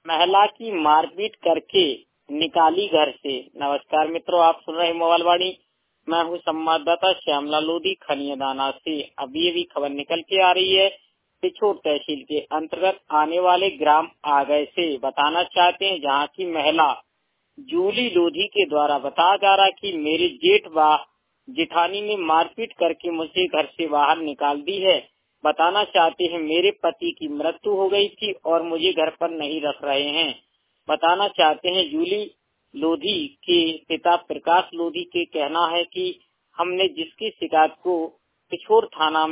महिला की मारपीट करके निकाली घर से। नमस्कार मित्रों, आप सुन रहे हैं मोबाइल वाणी। मैं हूं संवाददाता श्यामला लोधी खनियादाना से। अभी भी खबर निकल के आ रही है पिछोर तहसील के अंतर्गत आने वाले ग्राम आगए से। बताना चाहते हैं जहां की महिला जूली लोधी के द्वारा बताया जा रहा है कि मेरे जेठ व जेठानी ने मारपीट करके मुझे घर से बाहर निकाल दी है। बताना चाहते हैं मेरे पति की मृत्यु हो गई थी और मुझे घर पर नहीं रख रहे हैं। बताना चाहते हैं जूली लोधी के पिता प्रकाश लोधी के कहना है कि हमने जिसकी शिकायत को पिछोर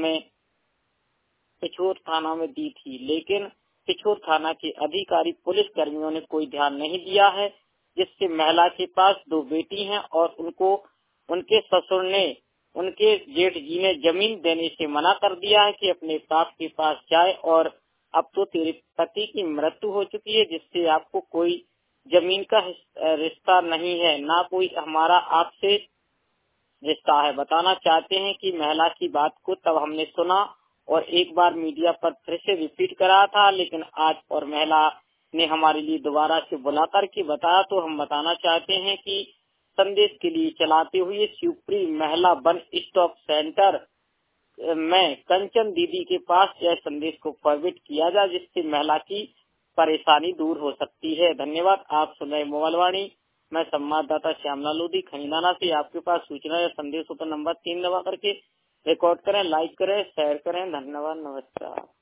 थाना में दी थी, लेकिन पिछोर थाना के अधिकारी पुलिस कर्मियों ने कोई ध्यान नहीं दिया है, जिससे महिला के पास 2 बेटी हैं और उनके ससुर ने उनके जेठ जी ने जमीन देने से मना कर दिया है कि अपने बाप के पास जाए और अब तो तेरे पति की मृत्यु हो चुकी है, जिससे आपको कोई जमीन का रिश्ता नहीं है, ना कोई हमारा आपसे रिश्ता है। बताना चाहते हैं कि महिला की बात को तब हमने सुना और एक बार मीडिया पर फिर से रिपीट करा था, लेकिन आज और महिला ने हमारे लिए दोबारा से बुला करके बताया। तो हम बताना चाहते हैं कि संदेश के लिए चलाते हुए शिवपुरी महिला वन स्टॉप सेंटर में कंचन दीदी के पास यह संदेश को फॉरवर्ड किया जाए, जिससे महिला की परेशानी दूर हो सकती है। धन्यवाद। आप सुन रहे मोबाइल वाणी। मैं संवाददाता श्यामला लोधी खनियादाना से। आपके पास सूचना या संदेश हो तो नंबर 3 दबा करके रिकॉर्ड करें, लाइक करें, शेयर करें। धन्यवाद। नमस्कार।